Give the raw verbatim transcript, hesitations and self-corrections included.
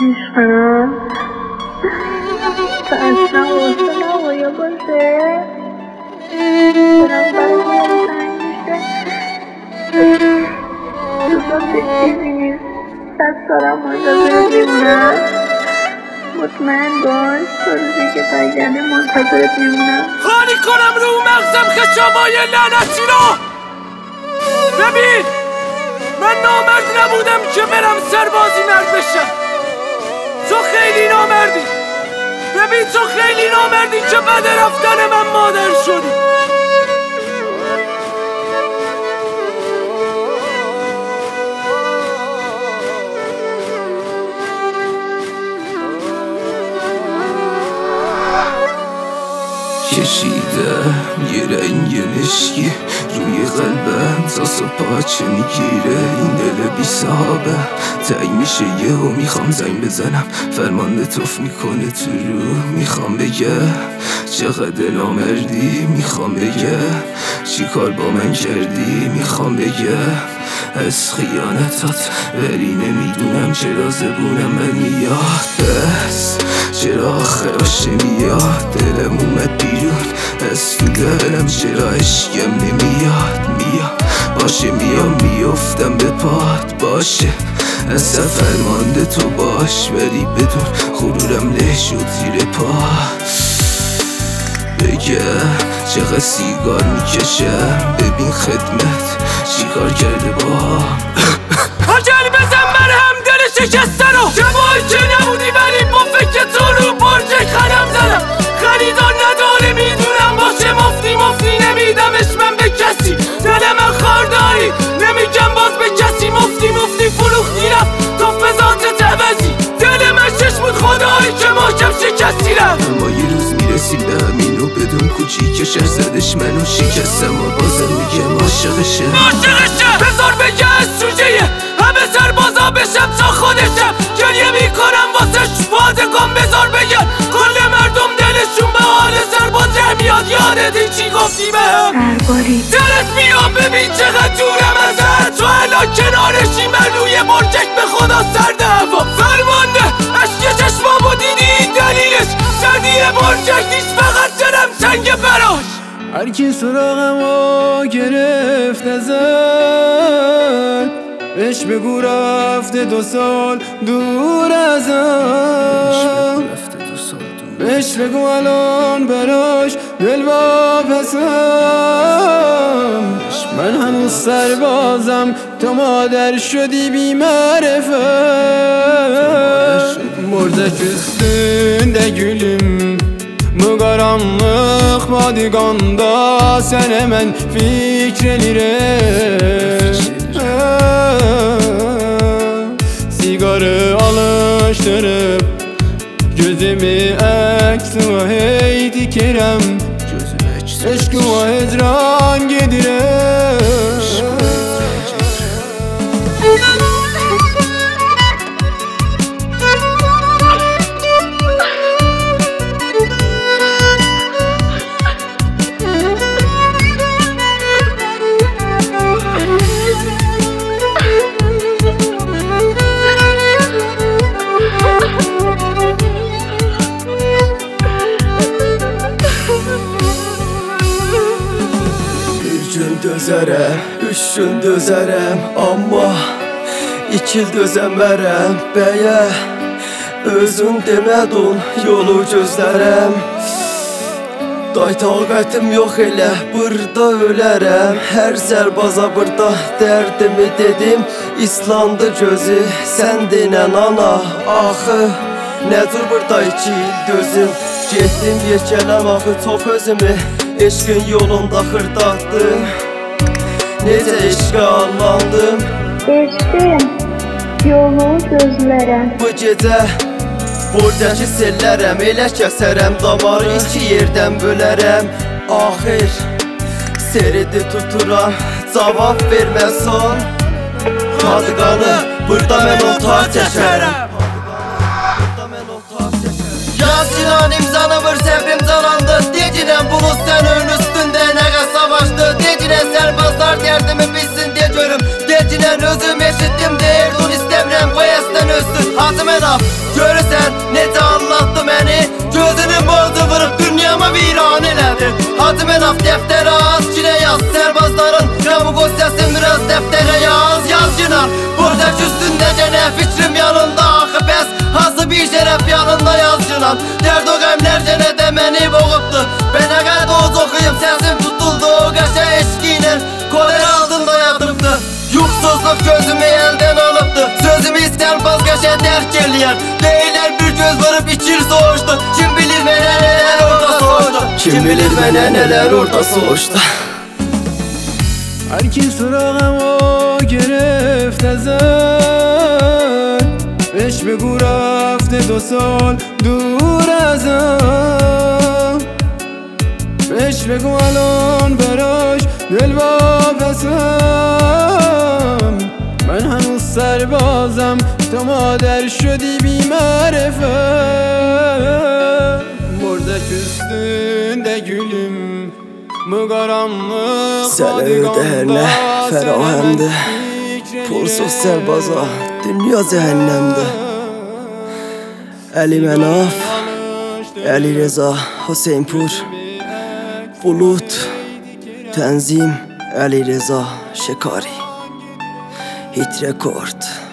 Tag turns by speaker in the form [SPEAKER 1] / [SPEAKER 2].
[SPEAKER 1] عشقم تو اصلا واسه نباید باشه دارم برای تنگ میشه دوستان به چیزی نیست دست دارم منتظرت میمونم مطمئن باش تا روزی که برگرده منتظرت میمونم
[SPEAKER 2] خالی کنم رو مغزم خشابای لعنتی رو ببین من نامرد نبودم که برم سربازی مرد بشم تو خیلی نامردی ببین تو خیلی نامردی که بعد رفتن من مادر شدی
[SPEAKER 3] کشیدم یه رنگ مشکی روی قلبم تا صبح چه میگیره این دل بی صحابه تنگ میشه یهو میخوام زنگ بزنم فرمانده توف میکنه تو رو میخوام بگه چقدر نامردی میخوام بگه چی کار با من کردی میخوام بگه از خیانتات ولی نمیدونم چرا زبونم من میاد بس چرا آخراش نمیاد دلم اومد بیرون از تو دلم چرا عشقم نمیاد میاد باشه میام میافتم به پات باشه اصلا فرمانده تو باش ولی بدون غرورم له شد زیر پا بگه چقدر سیگار میکشم ببین خدمت چیکار کرده با
[SPEAKER 2] عجل بزن مرهم دل شکسته رو جوایی که نبودی ولی با فکر تو رو برج خرم زدم خریدار نداره میدونم باشه مفتی مفتی نمیدمش من به کسی دل من خارداری نمیگم باز به کسی مفتی مفتی فروختی رفت تو فضات عوضی دل من شش بود خدایی که محکم شکستی رفت
[SPEAKER 3] اما یه روز میرسیم به همینو بدون کوچیک شهر زدش منو شکستم و بازم میگم عاشقشه
[SPEAKER 2] عاشقشه بذار بگه از سوژه همه سربازا بشم تا خودشم گریه میکنم واسه پادگان بذار بگن کل مردم دلشون به حال سرباز میاد یادت چی گفتی بهم
[SPEAKER 1] درباری
[SPEAKER 2] دلت میاد ببین چقدر دورم ازت تو الان کنارشی من روی برجک به خدا سرد هوا فرمانده اشک چشمامو دیدی دلیلش سردی برجک نیست فقط دلم سنگ براش
[SPEAKER 4] هر کی سراغمو گرفت ازت بهش بگو رفته دو سال دور ازم بهش بگو الان براش دل واپسم من هنوز سربازم تو مادر شدی بی معرفت مرده üstünde gülüm bu karanlık badiganda sen hemen fikreleri Sigarı alıştırıp gözümü eksime hey dikerem Eşkıma hezran gedirem
[SPEAKER 3] Dözərəm, üç gün dözərəm amma iki il dözəmərəm bəyə özün demədin yolu gözlərəm Day taqətim yox elə burada ölərəm hər zərbaza burada dərdimi dedim İslandı gözü sən denən ana axı nədir burada iki il dözüm Getdim yekələm axı çox özümü eşqin yolunda xırdatdım Necə eşqə allandım
[SPEAKER 1] Eşqim yolu gözlərəm
[SPEAKER 3] Bu gecə Bordakı sellərəm elə kəsərəm damarı iki yerdən bölərəm Axir seridi tuturam cavab verməsən Qadqanı burada mən otaq çəkərəm Yaz cinan imzanı vır səbrim canandı Decinən buluz sənin üstündə nəqə savaşdı Decinən sərbazlar dərdimi bilsin de görüm Decinən özüm eşitdim deyir Dun istəmirəm qoyasdan özsün
[SPEAKER 5] Hatime laf görürsen nece anlattı beni. Gözünün borcu vurup dünyama viran eledi. Hatime laf deftere az çile yaz. Serbazların yamuk o sesin biraz deftere yaz. Yaz Çınar burada üstünde cene fikrim yanında akı pes. Hası bir şeref yanında yaz Çınar. Derdo gamler cene de beni boğuptu. Ben eğer doz okuyup sesim tutuldu. O gaşa eşkiyle kolera altında yatıptı. Yuksuzluk gözümü elden alıptı. Sözümü ister vazgeçe terk geliyen. Beyler bir göz varıp içir soğuştu. Kim bilir bana neler orada soğuştu. Kim bilir bana neler orada soğuştu.
[SPEAKER 4] هر کی سراغمو گرفت ازم بهش بگو رفته دو سال دور ازم بهش بگو الان براش دل واپسم من هنوز سربازم تو مادر شدی بی معرفت Bordek üstünde gülüm bu karanlık
[SPEAKER 5] Səlövdərlə fərahəmdə Pulsuz sərbaza dünya cəhənnəmdə Əli Mənaf, Əli Reza, Hüseynpur Bulut, Tənzim, Əli Reza, Şekari Hit Rekord